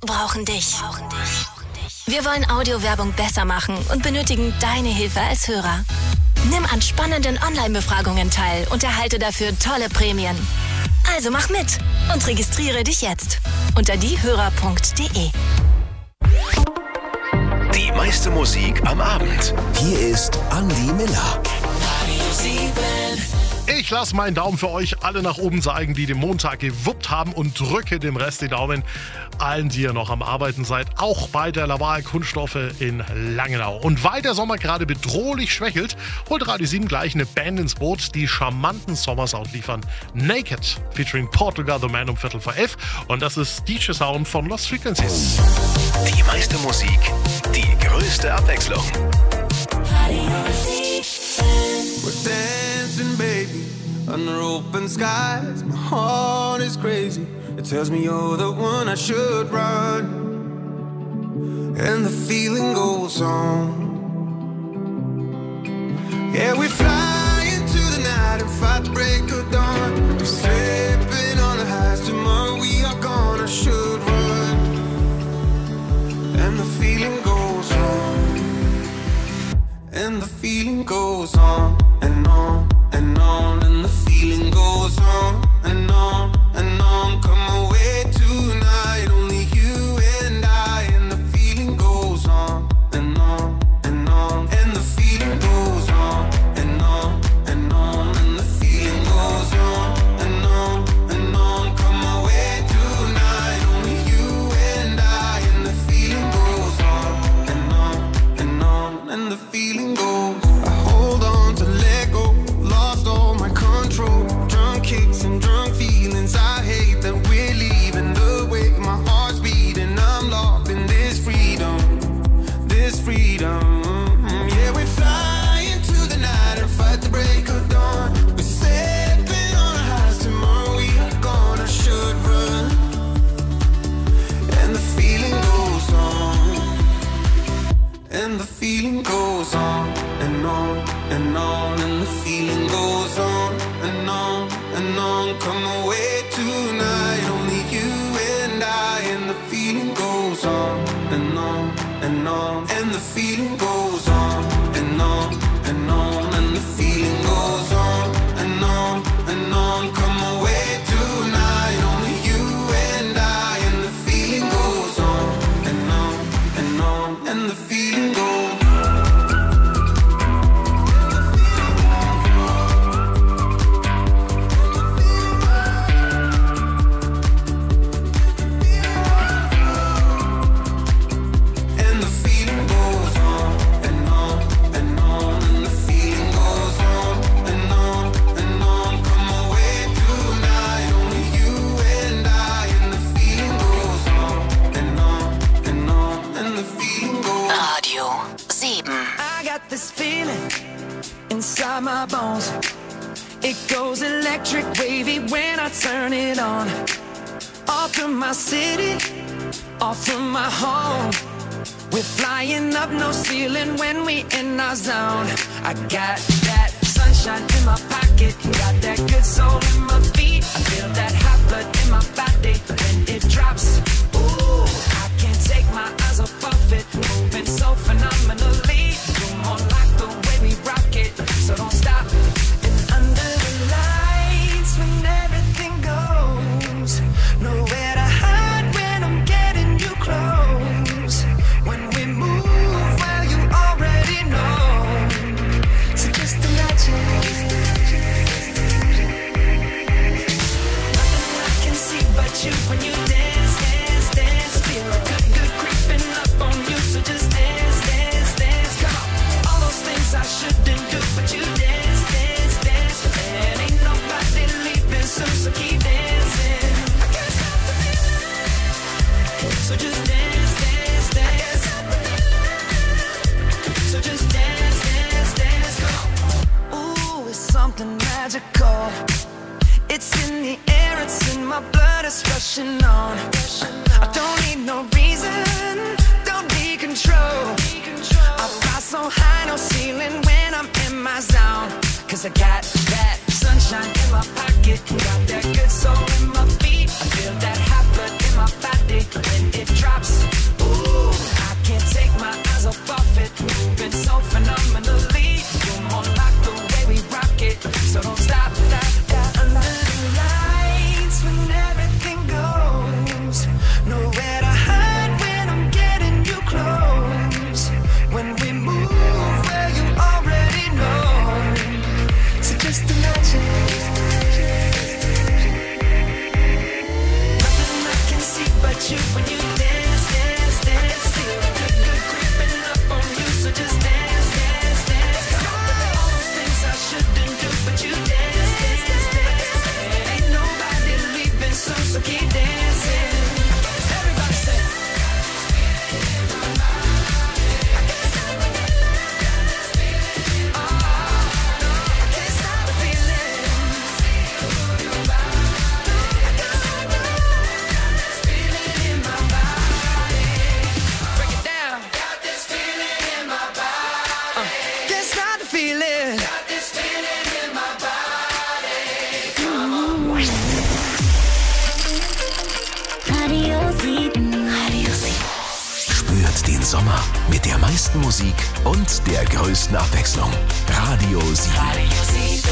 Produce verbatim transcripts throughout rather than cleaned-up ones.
brauchen dich. Wir wollen Audiowerbung besser machen und benötigen deine Hilfe als Hörer. Nimm an spannenden Online-Befragungen teil und erhalte dafür tolle Prämien. Also mach mit und registriere dich jetzt unter diehörer punkt de. Die meiste Musik am Abend. Hier ist Andi Miller. Ich lasse meinen Daumen für euch alle nach oben zeigen, die den Montag gewuppt haben, und drücke dem Rest die Daumen allen, die ihr noch am Arbeiten seid, auch bei der Laval Kunststoffe in Langenau. Und weil der Sommer gerade bedrohlich schwächelt, holt Radio sieben gleich eine Band ins Boot, die charmanten Sommersound liefern. Naked featuring Portugal The Man um Viertel vor elf, und das ist D J Sound von Lost Frequencies. Die meiste Musik, die größte Abwechslung. We're dancing, baby, under open skies. My heart is crazy. It tells me you're the one I should run. And the feeling goes on. Yeah, we fly into the night and fight the break of dawn. We're slipping on the highs. Tomorrow we are gonna should run. And the feeling goes on. And the feeling goes on and on and on, and the feeling goes on and on and on. Come away tonight, only you and I, and the feeling goes on and on and on, and the feeling goes on and on and on, and the feeling goes on and on and on. Come away tonight, only you and I, and the feeling goes on and on and on, and the feeling goes. Kicks and drunk feelings, I hate that we're leaving. The way my heart's beating, I'm locked in this freedom, this freedom. Yeah, we fly into the night and fight the break of dawn. We're stepping on our highs, tomorrow we are gonna should run. And the feeling goes on, and the feeling goes on and on and on, and the feeling goes on and on and on. Come away tonight, only you and I, and the feeling goes on and on and on, and the feeling goes on and on and on, and the feeling goes on and on and on. Come away tonight, only you and I, and the feeling goes on and on and on, and the feeling goes. Inside my bones, it goes electric wavy when I turn it on. Off from my city, off from my home, we're flying up no ceiling when we in our zone. I got that sunshine in my pocket, got that good soul in my feet. I feel that hot blood in my body when it drops. Ooh, I can't take my eyes off of it, moving so phenomenally. You're more like the way we rock it, so don't stop. And under the lights when everything goes, nowhere to hide when I'm getting you close. When we move, well you already know, so just imagine. Nothing I can see but you when you dance, dance, dance. Feel good, good creeping up on you, so just dance, dance, dance. Come on, all those things I shouldn't do, but you dance, dance, dance. And ain't nobody leaving soon, so keep dancing. I can't stop the feeling, so just dance, dance, dance. So just dance, dance, dance. Come on. Ooh, it's something magical. It's in the air, it's in my blood, it's rushing on. I don't need no reason, don't need control. I fly so high, no ceiling when I'm in my zone. Cause I got that sunshine in my pocket, got that good soul in my feet. I feel that hot blood in my body when it drops. Sommer. Mit der meisten Musik und der größten Abwechslung. Radio sieben. Radio sieben.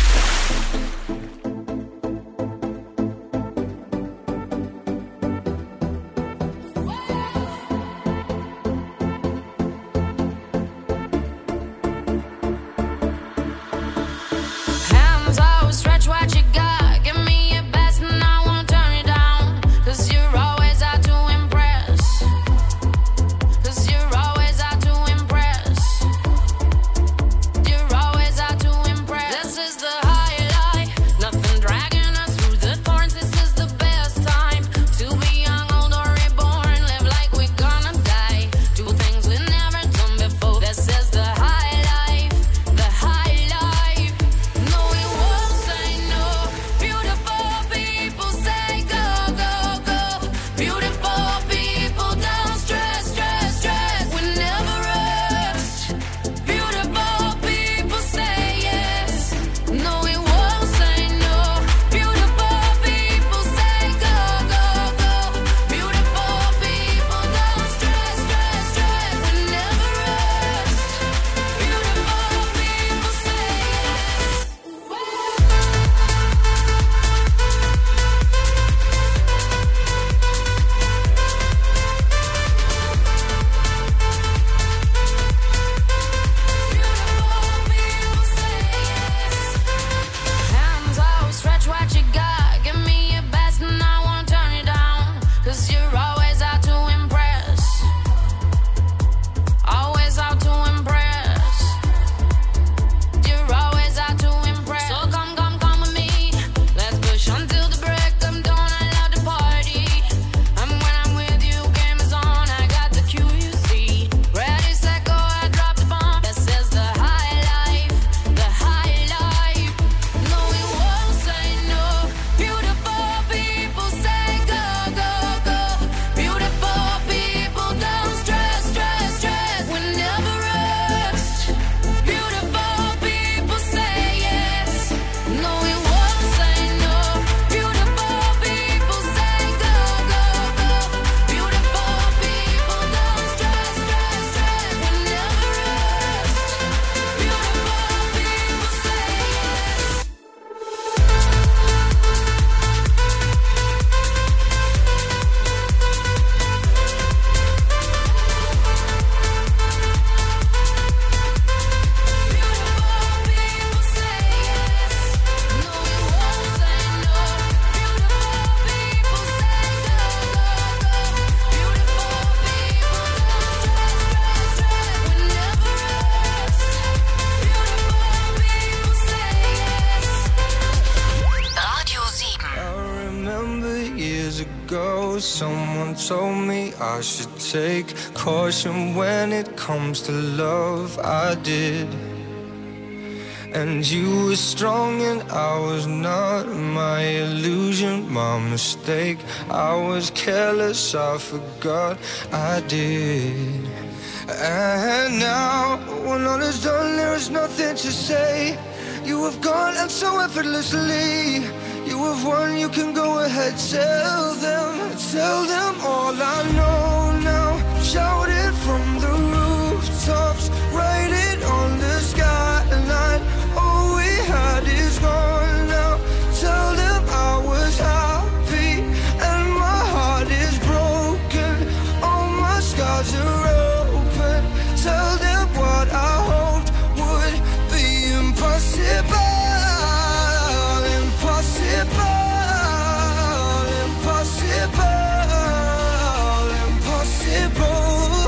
Someone told me I should take caution when it comes to love. I did. And you were strong and I was not. My illusion, my mistake. I was careless, I forgot I did. And now, when all is done, there is nothing to say. You have gone and so effortlessly. You have won, you can go ahead, tell them, tell them all I know now. Shout it from the rooftops, write it on the skyline. All we had is gone now. Tell them I was happy and my heart is broken. All my scars are open. Tell them what I hoped would be impossible. Impossible, impossible, impossible.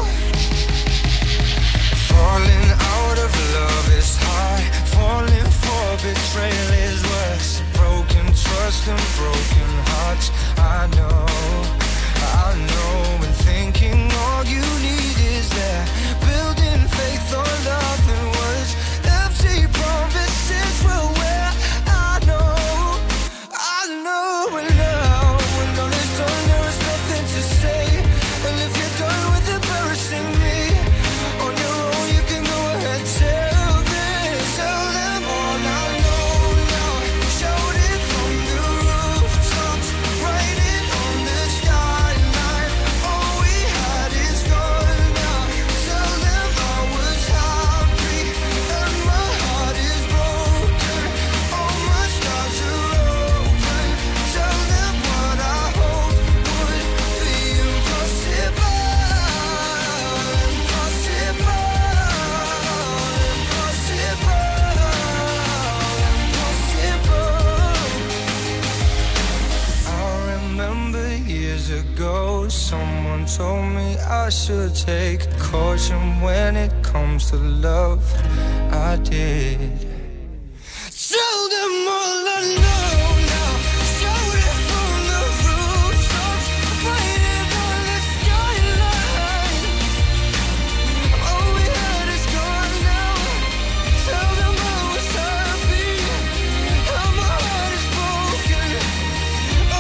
someone told me I should take caution when it comes to love. I did. Tell them all I know now. Shout it from the rooftops, fight it on the skyline. All we had is gone now. Tell them I was happy, how my heart is broken. Oh,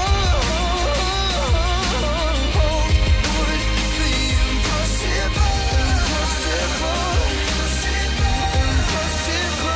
hope would be impossible, impossible, impossible.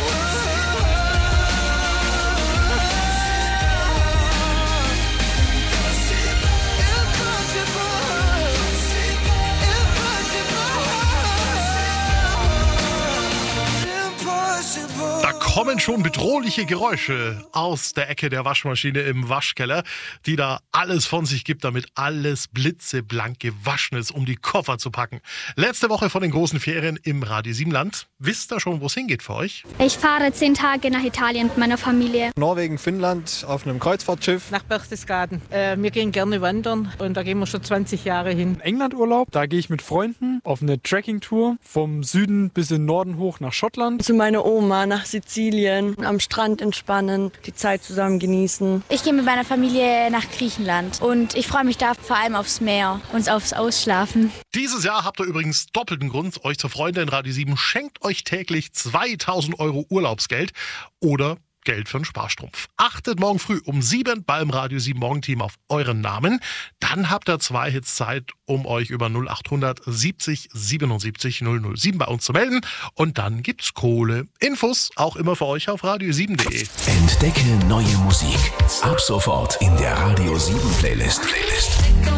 Da kommen schon bedrohliche Geräusche aus der Ecke der Waschmaschine im Waschkeller, die da alles von sich gibt, damit alles blitzeblank gewaschen ist, um die Koffer zu packen. Letzte Woche von den großen Ferien im Radio sieben Land. Wisst ihr schon, wo es hingeht für euch? Ich fahre zehn Tage nach Italien mit meiner Familie. Norwegen, Finnland auf einem Kreuzfahrtschiff. Nach Berchtesgaden. Äh, wir gehen gerne wandern und da gehen wir schon zwanzig Jahre hin. Englandurlaub, da gehe ich mit Freunden auf eine Trekkingtour vom Süden bis in den Norden hoch nach Schottland. Zu meiner Oma nach Sizilien, am Strand entspannen, die Zeit zusammen genießen. Ich gehe mit meiner Familie nach Griechenland und ich freue mich da vor allem aufs Meer und aufs Ausschlafen. Dieses Jahr habt ihr übrigens doppelten Grund, euch zu freuen, denn Radio sieben schenkt euch täglich zweitausend Euro Urlaubsgeld oder Geld für einen Sparstrumpf. Achtet morgen früh um sieben beim Radio sieben Morgenteam auf euren Namen. Dann habt ihr zwei Hits Zeit, um euch über null acht hundert siebzig siebenundsiebzig null null sieben bei uns zu melden. Und dann gibt's Kohle. Infos auch immer für euch auf radio sieben punkt de. Entdecke neue Musik. Ab sofort in der Radio sieben Playlist. Playlist.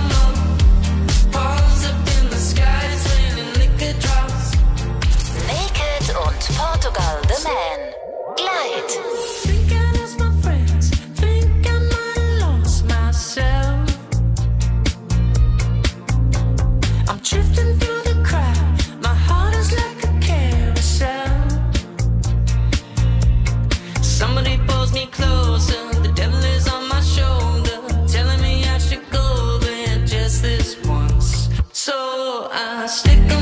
Naked und Portugal The Man. Glide. Drifting